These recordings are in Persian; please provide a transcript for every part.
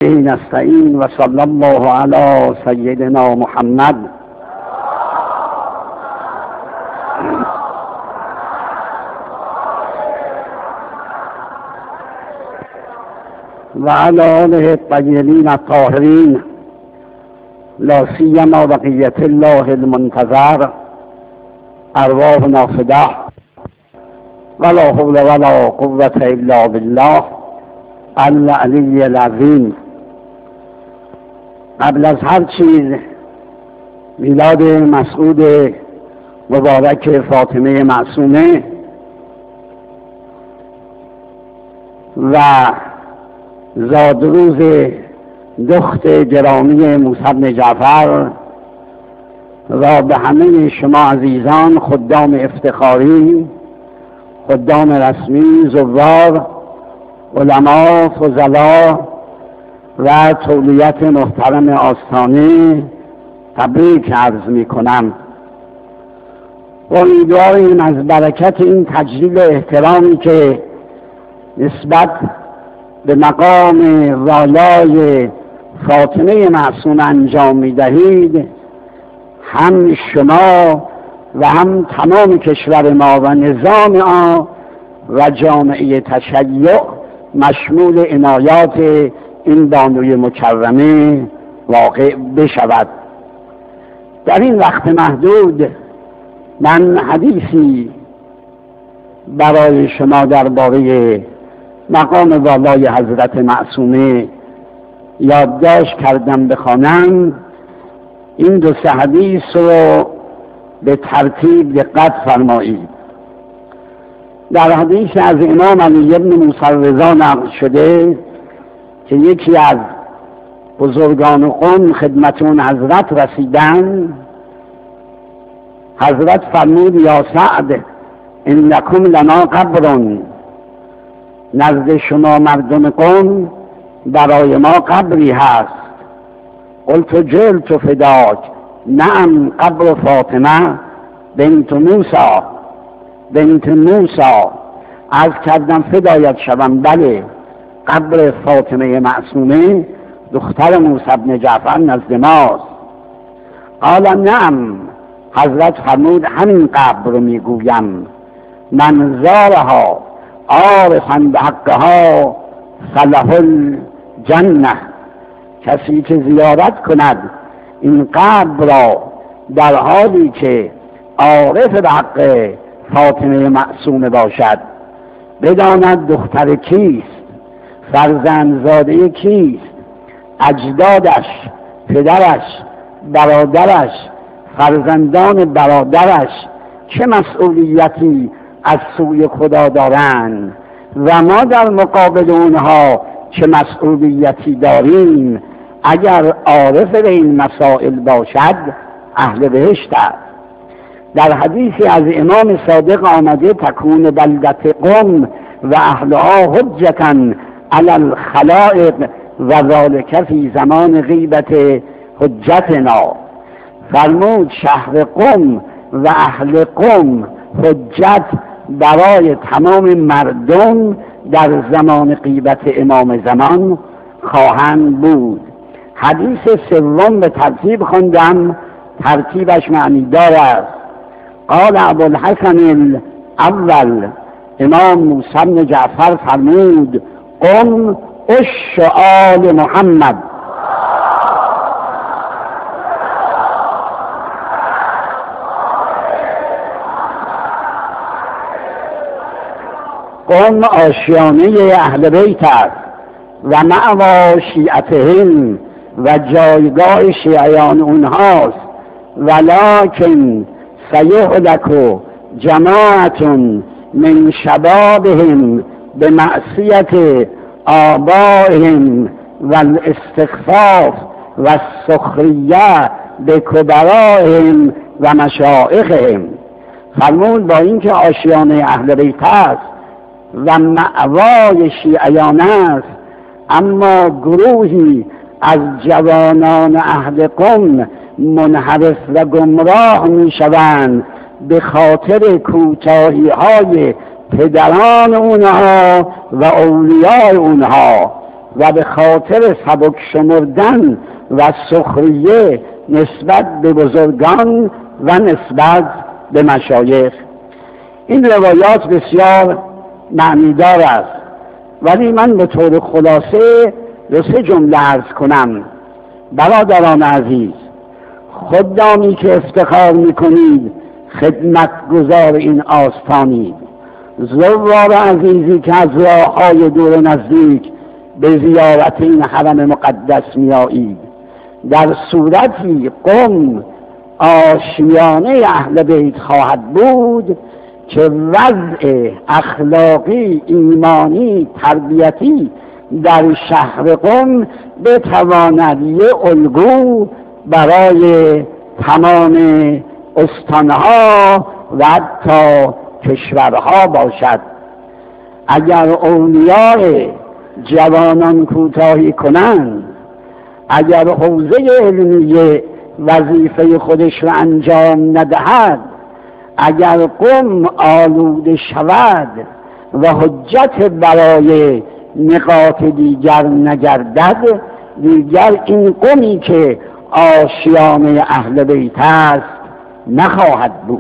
نستعین و صلی الله علی سیدنا محمد و علی آله الطیبین الطاهرین لا سیما بقیة الله المنتظر ارواحنا فداه ولا حول ولا قوة الا بالله العلی العظیم. قبل از هر چیز میلاد مسعود مبارک فاطمه معصومه و زادروز دخت گرامی موسی بن جعفر و به همه شما عزیزان خدام افتخاری، خدام رسمی، زوار، علما، فضلا و تولیت محترم آستانه تبریک عرض می کنم. امیدواریم از برکت این تجلیل احترامی که نسبت به مقام والای فاطمه معصوم انجام می دهید هم شما و هم تمام کشور ما و نظام آن و جامعه تشیع مشمول عنایات این بانوی مکرمه واقع بشود. در این وقت محدود من حدیثی برای شما درباره مقام والای حضرت معصومه یادداشت کردم بخوانم. این دو سه حدیث رو به ترتیب دقت فرمایید. در حدیث از امام علی بن موسی رضا نقل شده که یکی از بزرگان قوم خدمت اون حضرت رسیدن. حضرت فرمود یا سعد انکم لنا قبر، نزد شما مردم قوم برای ما قبری هست. قلت جلت فداک، نعم قبر فاطمه بنت موسی. عرض کردم فدایت شوم، بله قبر فاطمه معصومه دختر موسی بن جعفر نزد ماست. قال نعم، حضرت فرمود همین قبر رو میگویم. من زارها عارفا بحقها فله الجنه، کسی که زیارت کند این قبر را در حالی که عارف به حق فاطمه معصومه باشد، بداند دختر کیست، فرزندزاده کیست، اجدادش، پدرش، برادرش، فرزندان برادرش چه مسئولیتی از سوی خدا دارند و ما در مقابل اونها چه مسئولیتی داریم. اگر عارف به این مسائل باشد اهل بهشت است. در حدیثی از امام صادق آمده تکون بلدت قم و اهلها حجتا علی الخلائق و ذالک فی زمان غیبت حجتنا. فرمود شهر قم و اهل قم حجت برای تمام مردم در زمان غیبت امام زمان خواهند بود. حدیث سوم به ترتیب خواندم، ترتیبش معنی دار است. قال ابوالحسن الاول، امام موسی بن جعفر فرمود قم اش آل محمد. قم آشیانه اهل بیت است و مأوا شیعتهم و جایگاه شیعیان اونهاست. ولکن سیهلک جماعت من شبابهم به معصیت آبائهم و الاستخفاف و السخریه به کبرائهم و مشایخهم. فرمود با اینکه آشیانه اهل بیت است و مأوای شیعیان است، اما گروهی از جوانان اهل قم منحرف و گمراه می شوند به خاطر کوتاهی های پدران اونها و اولیاء اونها و به خاطر سبک شمردن و سخریه نسبت به بزرگان و نسبت به مشایخ. این روایات بسیار معنیدار است، ولی من به طور خلاصه 2-3 جمله عرض کنم. برادران عزیز، خدامی که افتخار میکنید خدمتگزار این آستانید، زوار عزیزی که از راههای دور نزدیک به زیارت این حرم مقدس میایید، در صورتی قم آشیانه اهل بیت خواهد بود که وضع اخلاقی، ایمانی، تربیتی در شهر قم بتواند یه الگو برای تمام استانها و حتی کشورها باشد. اگر اولیاء جوانان کوتاهی کنند، اگر حوزه علمیه وظیفه خودش را انجام ندهد، اگر قم آلوده شود و حجت برای نقاط دیگر نگردد، دیگر این قمی که آشیانه اهل بیت است نخواهد بود.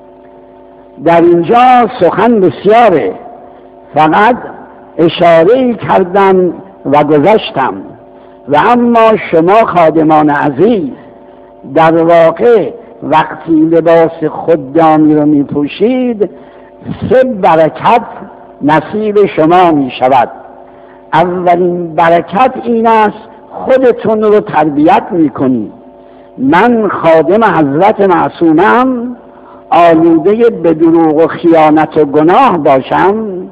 در اینجا سخن بسیاره، فقط اشاره‌ای کردم و گذشتم. و اما شما خادمان عزیز، در واقع وقتی لباس خدامی رو می پوشید 3 برکت نصیب شما می شود. اولین برکت این است خودتون رو تربیت می کنید. من خادم حضرت معصومم، آلوده به دروغ و خیانت و گناه باشم؟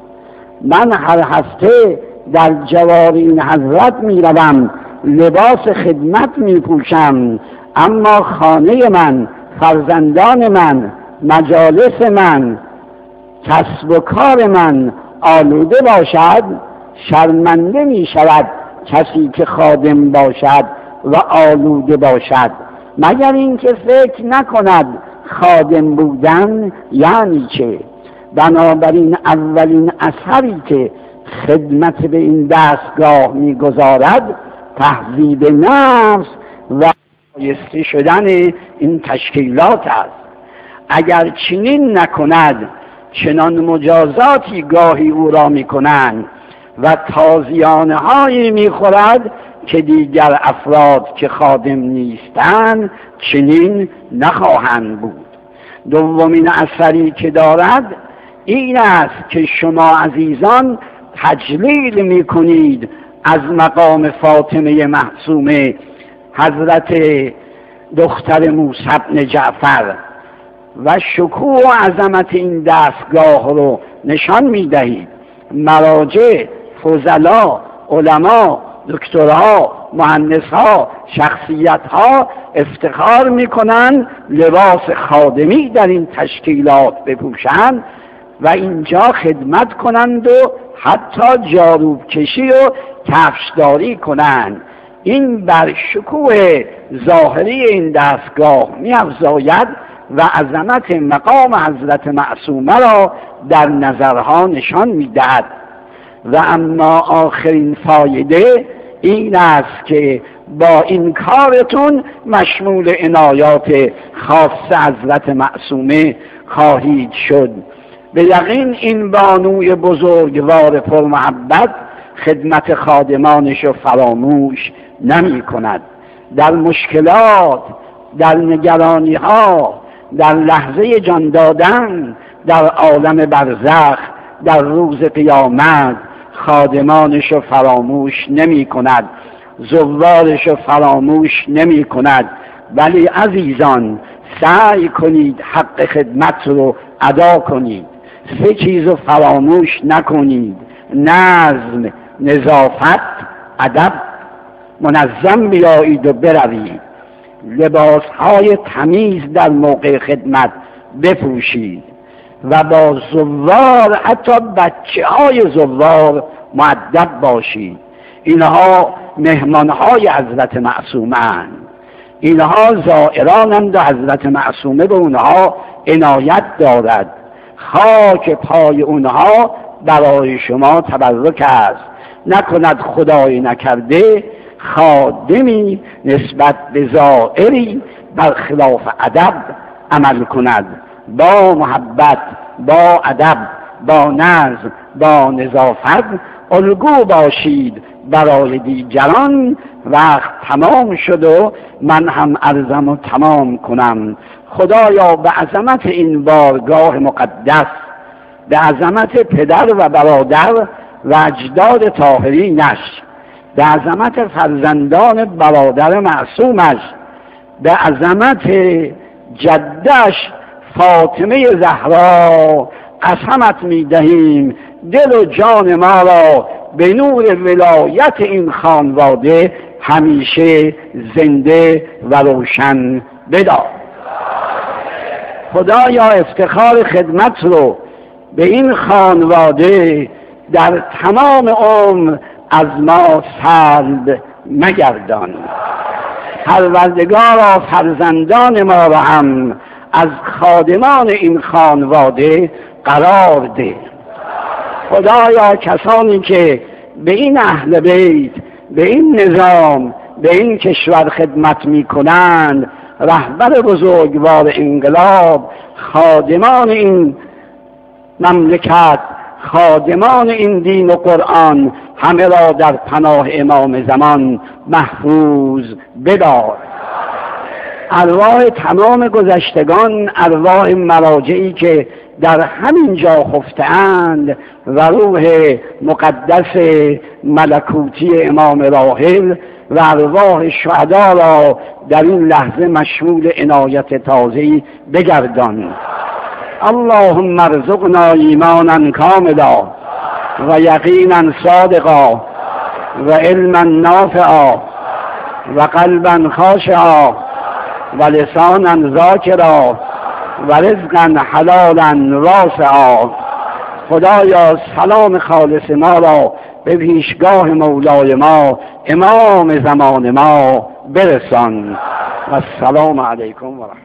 من هر هفته در جوار این حضرت می روم، لباس خدمت می پوشم، اما خانه من، فرزندان من، مجالس من، کسب و کار من آلوده باشد؟ شرمنده می شود کسی که خادم باشد و آلوده باشد، مگر اینکه فکر نکند خادم بودن یعنی چه. بنابراین اولین اثری که خدمت به این دستگاه میگذارد تهذیب نفس و شایسته شدن این تشکیلات است. اگر چنین نکند، چنان مجازاتی گاهی او را میکنند و تازیانه هایی میخورد که دیگر افراد که خادم نیستند چنین نخواهند بود. دومین اثری که دارد این است که شما عزیزان تجلیل میکنید از مقام فاطمه معصومه، حضرت دختر موسی بن جعفر، و شکوه و عظمت این دستگاه رو نشان میدهید. مراجع، فضلا، علما، دکترها، مهندسها، شخصیتها افتخار میکنن لباس خادمی در این تشکیلات بپوشند و اینجا خدمت کنند و حتی جاروب کشی و کفشداری کنند. این بر شکوه ظاهری این دستگاه می‌افزاید و عظمت مقام حضرت معصومه را در نظرها نشان میدهد. و اما آخرین فایده این است که با این کارتون مشمول عنایات خاص حضرت معصومه خواهید شد. به یقین این بانوی بزرگوار پرمحبت خدمت خادمانش رو فراموش نمی کند. در مشکلات، در نگرانی ها، در لحظه جان دادن، در عالم برزخ، در روز قیامت خادمانش رو فراموش نمی کند، زوارش رو فراموش نمی کند. ولی عزیزان سعی کنید حق خدمت رو ادا کنید. 3 چیز رو فراموش نکنید: نظم، نظافت، ادب. منظم بیایید و بروید، لباسهای تمیز در موقع خدمت بپوشید و با زوار، حتی بچه‌های زوار مؤدب باشید. اینها مهمانهای حضرت معصومه اند، اینها زائرانند و حضرت معصومه به اونها عنایت دارد. خاک پای اونها برای شما تبرک است. نکند خدای نکرده خادمی نسبت به زائری برخلاف ادب عمل کند. با محبت، با ادب، با نظم، با نظافت الگو باشید برای دیگران. وقت تمام شد و من هم عرضم و تمام کنم. خدایا به عظمت این بارگاه مقدس، به عظمت پدر و برادر و اجداد طاهرینش، به عظمت فرزندان برادر معصومش، به عظمت جدش فاطمه زهرا قسمت می‌دهیم دل و جان ما را به نور ولایت این خانواده همیشه زنده و روشن بدار. خدایا افتخار خدمت رو به این خانواده در تمام عمر از ما سلب مگردان. پروردگارا فرزندان ما را هم از خادمان این خانواده قرار ده. خدایا کسانی که به این اهل بیت، به این نظام، به این کشور خدمت می کنند، رهبر بزرگوار انقلاب، خادمان این مملکت، خادمان این دین و قرآن، همه را در پناه امام زمان محفوظ بدار. ارواح تمام گذشتگان، ارواح مراجعی که در همین جا خفته‌اند و روح مقدس ملکوتی امام راحل و ارواح شهدا را در این لحظه مشمول عنایت تازه‌ای بگردان. اللهم ارزقنا ایمانا کاملا و یقینا صادقا و علما نافعا و قلبا خاشعا و لسانا ذاکرا و رزقا حلالا واسعا. خدایا سلام خالص ما را به پیشگاه مولای ما امام زمان ما برسان. و السلام علیکم و رحمت الله.